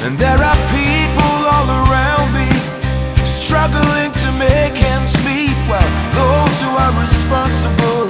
And there are people all around me struggling to make ends meet. Well, those who are responsible